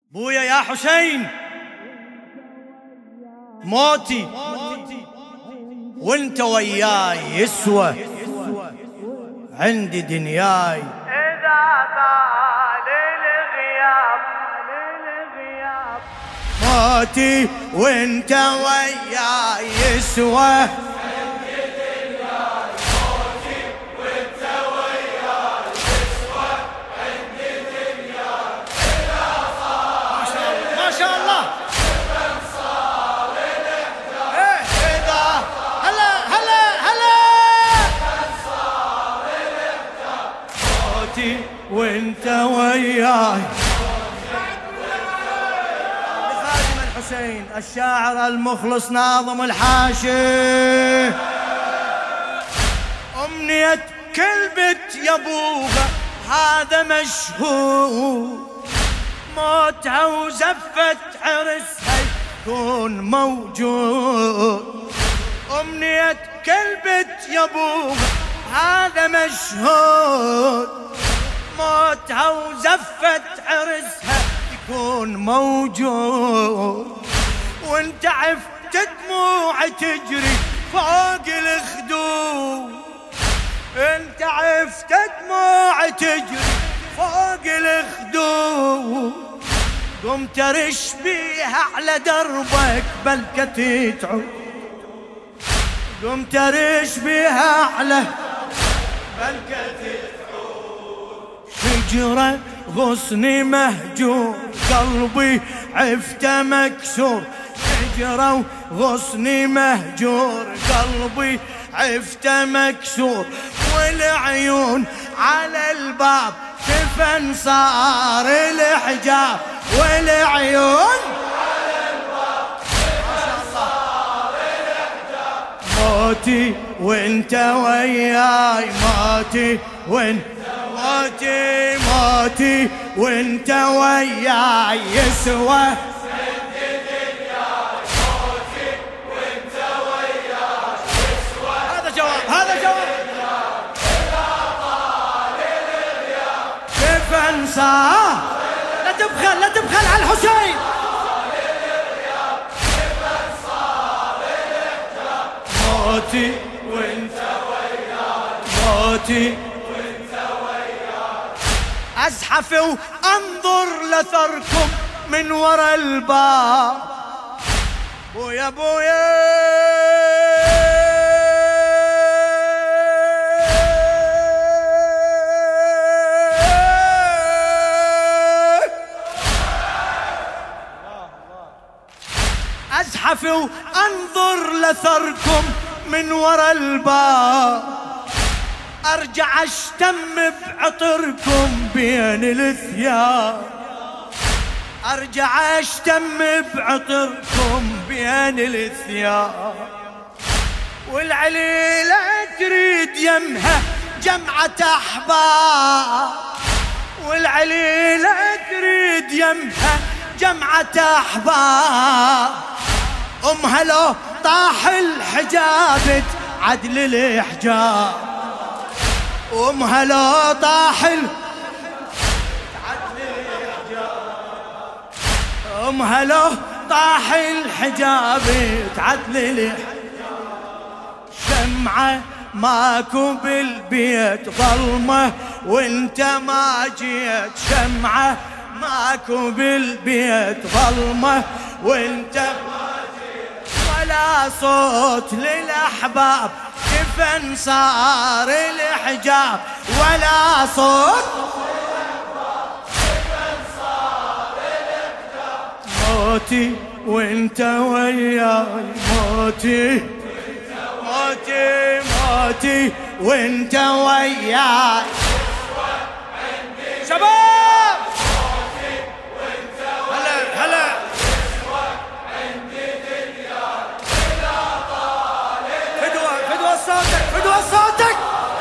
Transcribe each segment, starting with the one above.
بويا يا حسين، موتي وانت وياي يسوى عندي دنياي. إذا طال الغياب موتي وانت وياي يسوى وانت وياي. لخادم الحسين الشاعر المخلص ناظم الحاشي، أمنية كل بت يا ابوها هذا مشهور، موتها وزفة عرسها يكون موجود. أمنية كل بت يا ابوها هذا مشهود، موتها وزفة عرسها يكون موجود. وانت عفت دموع تجري فوق الخدود، انت عفت دموع تجري فوق الخدود. قم ترش بيها على دربك بلكة تعود، قم ترش بيها على بلكة شجرة غصني مهجور قلبي عفته مكسور. شجرة غصني مهجور قلبي عفته مكسور، والعيون على الباب كفن صار الحجاب، والعيون على الباب كفن صار الحجاب. موتي وانت وياي، موتي وانت موتي موتي وانت وياي يسوى عندي دنياي. موتي وانت وياي يسوى. هذا جواب، هذا جواب. إذا طال الغياب كيف انسى؟ لا تبخل، لا تبخل على الحسين. موتي وانت وياي، موتي أزحف وأنظر لثركم من وراء الباب. بويا بويا أزحف وأنظر لثركم من وراء الباب. أرجع أشتم بعطركم بين الثياب، أرجع أشتم بعطركم بين الثياب. والعليلة تريد يمها جمعة أحباب، والعليلة تريد يمها جمعة أحباب. أمها لو طاح الحجاب عدل الحجاب، أمها لو طاح أمها لو طاح الحجاب تعدل الحجاب. شمعة ماكو بالبيت ظلمة وانت ما جيت، شمعة ماكو بالبيت ظلمة وانت ما جيت. ولا صوت للأحباب كفن صار الحجاب، ولا صوت كفن صار الحجاب. موتي وانت وياي، موتي موتي موتي وانت وياي. شباب موتي وانت وياي، هلا هلا. صوتك فدوى صوتك.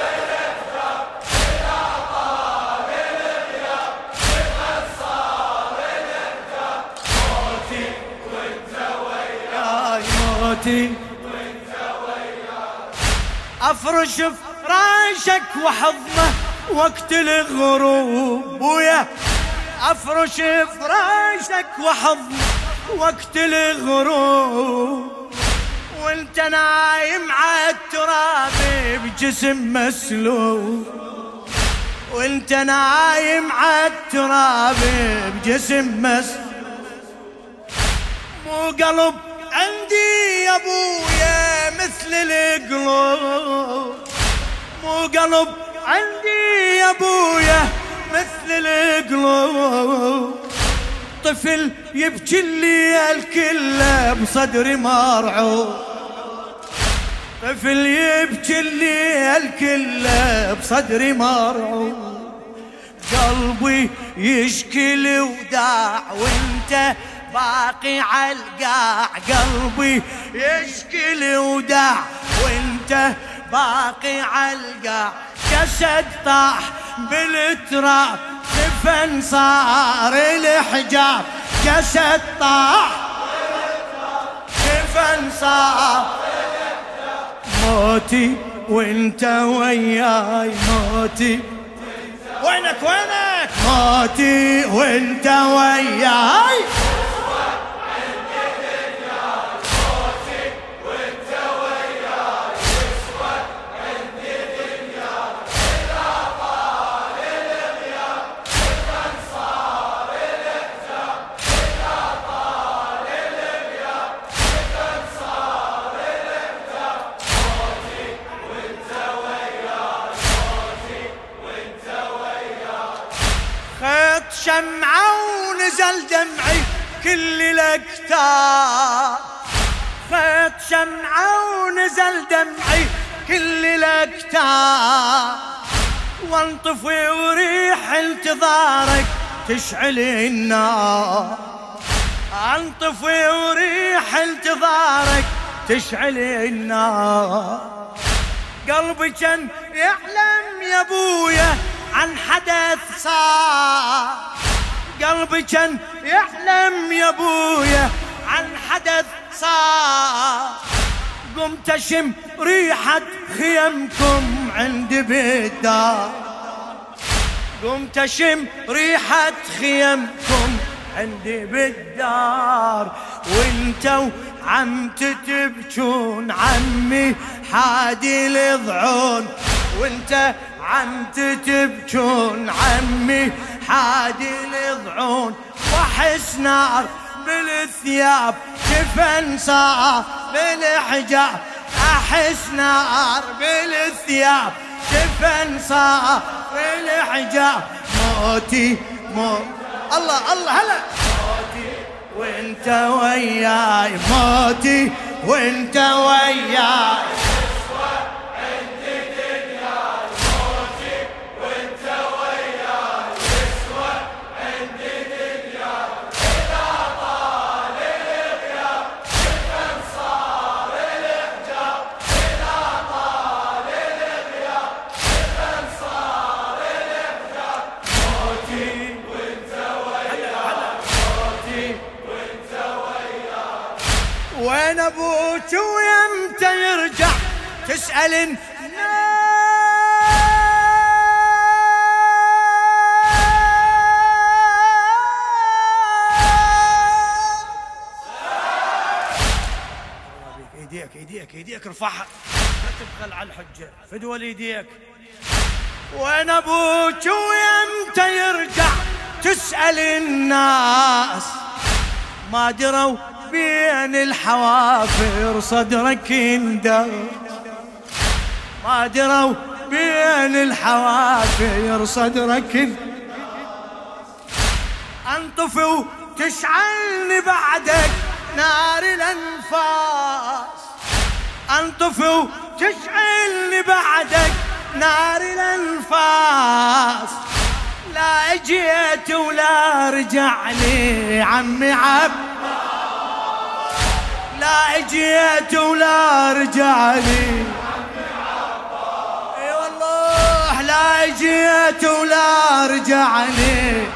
موتي وانت وياي، موتي وانت وياي. افرش فراشك وحضنه وقت الغروب. بويا افرش فراشك وحضن وقت الغروب، وانت نايم عالتراب بجسم مسلوب، وانت نايم عالتراب بجسم مسلوب. مو قلب عندي يا ابويا مثل القلوب، مو قلب عندي يا ابويا مثل القلوب. طفل يبكي الليل كله بصدري مرعوب، طفل يبكي الليل كله بصدري مرعوب. قلبي يشكي الوداع وانت باقي عالقاع، قلبي يشكي الوداع وانت باقي عالقاع. جسد طاح بالتراب كفن صار الحجاب، جسد طاح كفن صار موتي وانت وياي، موتي وينك وينك، موتي وانت وياي. شمعة ونزل دمعي كل الاكتاب، خيط شمعة ونزل دمعي كل الاكتاب. وانطفي وريح انتظارك تشعل النار، انطفي وريح انتظارك تشعل النار. قلبي كان يعلم يا ابويا عن حدث صار، قلبي كان يعلم يا ابويا عن حدث صار. قمت اشم ريحة خيمكم عندي بالدار، قمت اشم ريحة خيمكم عندي بالدار. وانتو عم تتبجون عمي حادي الضعون، وانت عم تتبجون عمي حادي الضعون. واحس نار بالثياب كفن صار بالحجاب، احس نار بالثياب كفن صار بالحجاب. موتي الله الله هلا، موتي وانت وياي، موتي وانت وياي. وين ابوك ويمتى يرجع تسأل الناس؟ ايديك ارفعها، لا تبخل على الحجة، فدوى ايديك. وين ابوك ويمتى يرجع تسأل الناس؟ ما دروا بين الحوافر صدرك اندر، ما دروا بين الحوافر صدرك. انطفي وتشعلني بعدك نار الانفاس، انطفي وتشعلني بعدك نار الانفاس. لا اجيت ولا رجع لي عمي لا اجيت ولا رجع لي، اي والله لا اجيت ولا رجع لي.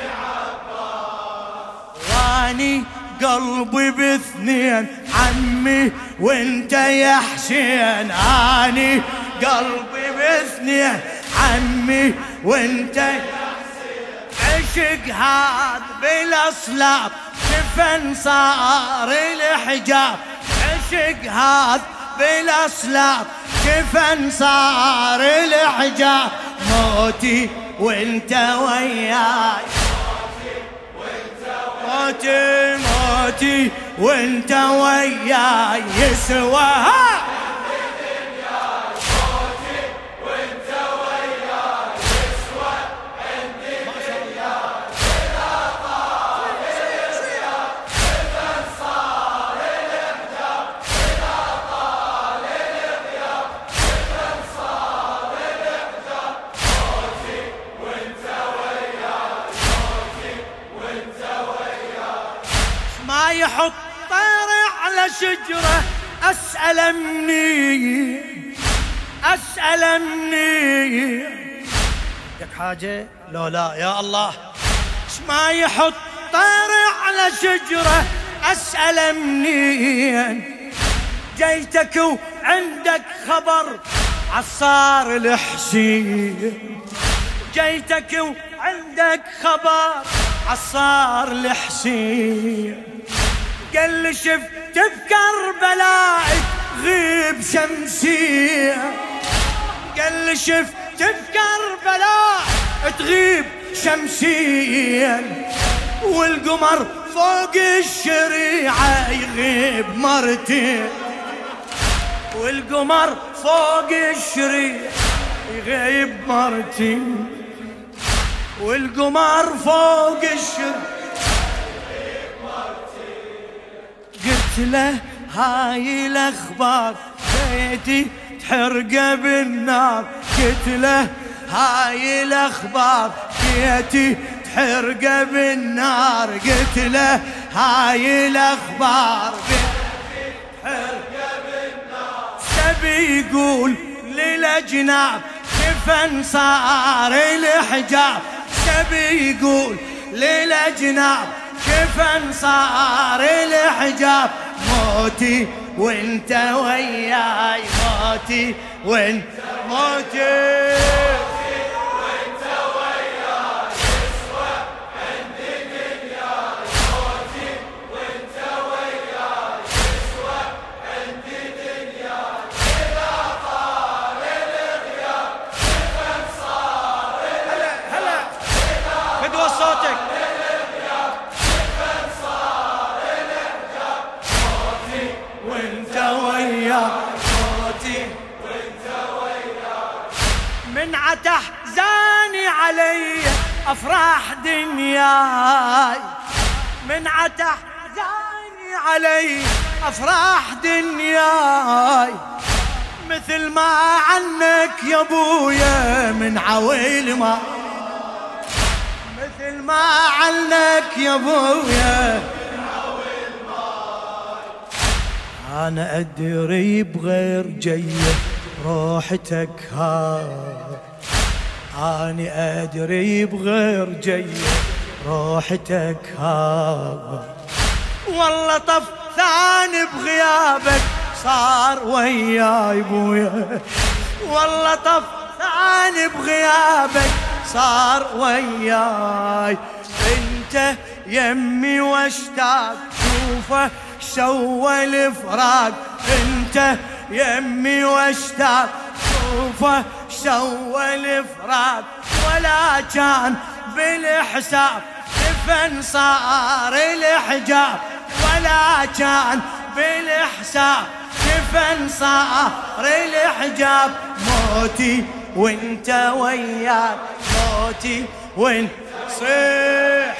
واني قلبي باثنين عمي وانت يا حسين، اني قلبي باثنين عمي وانت يا حسين. عشق هذا بالاصلاب كفن صار الحجاب، عشق هذا بالاصلاب كفن صار الحجاب، موتي وانت وياي، موتي موتي وانت وياي يسوى. ما يحط طير على شجرة أسأل مني، أسأل مني لك حاجة لو لا يا الله. ما يحط طير على شجرة أسأل مني، جيتك وعندك خبر عصار الحسين، جيتك وعندك خبر عصار الحسين، قال لي شفت بكربلاء تغيب شمسية، قال لي شفت بكربلاء تغيب شمسية، والقمر فوق الشريعة يغيب مرتين، والقمر فوق الشريعة يغيب مرتين، والقمر فوق الشريعة. قلت له هاي الاخبار بيتي تحرقه بالنار، قلت له هاي الاخبار بيتي تحرقه بالنار، قلت له هاي الاخبار بيتي تحرقه بالنار. سبي يقول للاجناب كفن صار الحجاب، سبي يقول للاجناب كفن صار الحجاب، موتي وانت وياي، موتي وانت موتي وانت وياي يسوى عندي دنياي، موتي وانت وياي يسوى عندي دنياي، إذا طال الغياب كفن صار هلا فدوى صوتك موتي وانت وياي. من عتحزاني علي افراح دنياي، من عتحزاني علي افراح دنياي، مثل ما عنك يا ابويا من عويل ما، مثل ما عنك يا ابويا. أنا أدري بغير جية روحتك هاي، أنا أدري بغير جية روحتك هاي، والله طف ثاني بغيابك صار وياي بويا، والله طف ثاني بغيابك صار وياي. انت يمي واشتاق شوفه سوى الفراق، انت يمي واشتاق شوفه سوى الفراق، ولا كان بالحساب كفن صار الحجاب، ولا كان بالحساب كفن صار الحجاب، موتي وانت وياك، موتي وانت صيح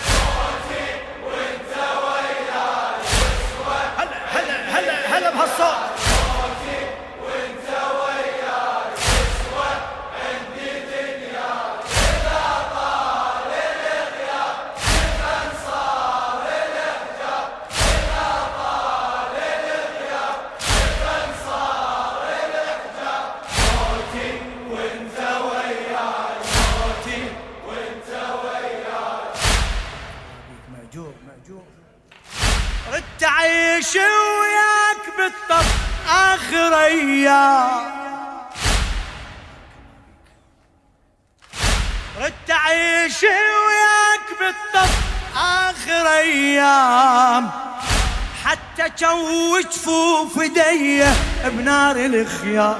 هلا بهالصوت، موتي وانت وياي يسوى عندي دنياي، إذا طال الغياب كفن صار الحجاب، إذا طال الغياب كفن صار الحجاب، موتي وانت وياي، موتي وانت وياي. مأجور مأجور. ردت أعيش وياك بالطف آخر أيام، ردت أعيش وياك بالطف آخر أيام، حتى جو جفوف ايديه بنار الخيام.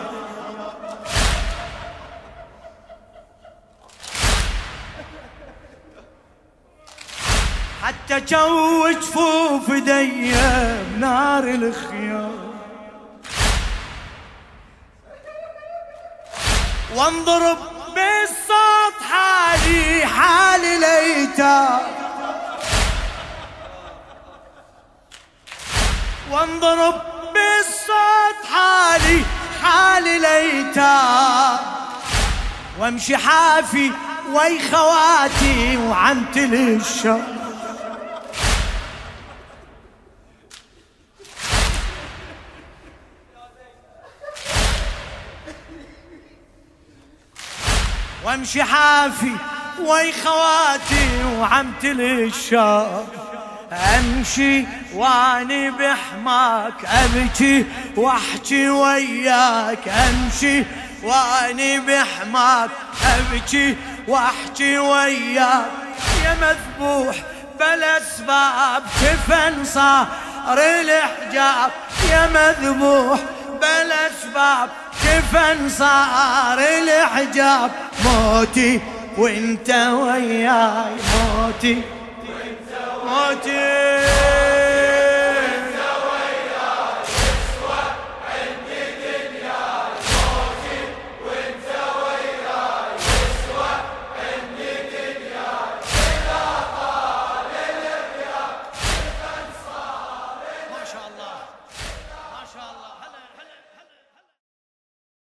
حتى جو جفوف ايديه بنار الخيام. وانضرب بالصوت حالي حال الايتام، وانضرب بالصوت حالي حال الايتام، وامشي حافي وي خواتي وعنتل الشام. وامشي حافي وي خواتي وعمتل الشام. امشي واني بحماك ابكي واحكي وياك، امشي واني بحماك ابكي واحكي وياك. يا مذبوح بلا اسباب كفن صار الحجاب، يا مذبوح بلا اسباب كفن صار الحجاب. موتي وانت وياي، موتي موتي